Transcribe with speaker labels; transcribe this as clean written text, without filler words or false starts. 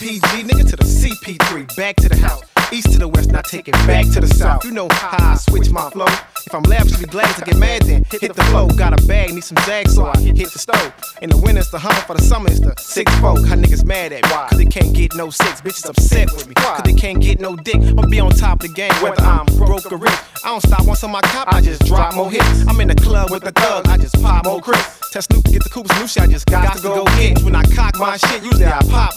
Speaker 1: PG, nigga, to the CP3, back to the house. East to the west, now take it back to the south. You know how I switch my flow. If I'm lavishly glad to get mad, then hit the flow. Got a bag, need some Zags, so I hit the stove. In the winter, it's the Hummer, for the summer, it's the 6-4. How niggas mad at me, cause they can't get no 6. Bitches upset with me, cause they can't get no dick. I'll be on top of the game, whether I'm broke or rich. I don't stop once on my cop, I just drop more hits. I'm in the club with the thug, I just pop more Chris. Tell Snoop to get the Cooper Snoop shit, I just got to go get. When I cock my shit, usually I pop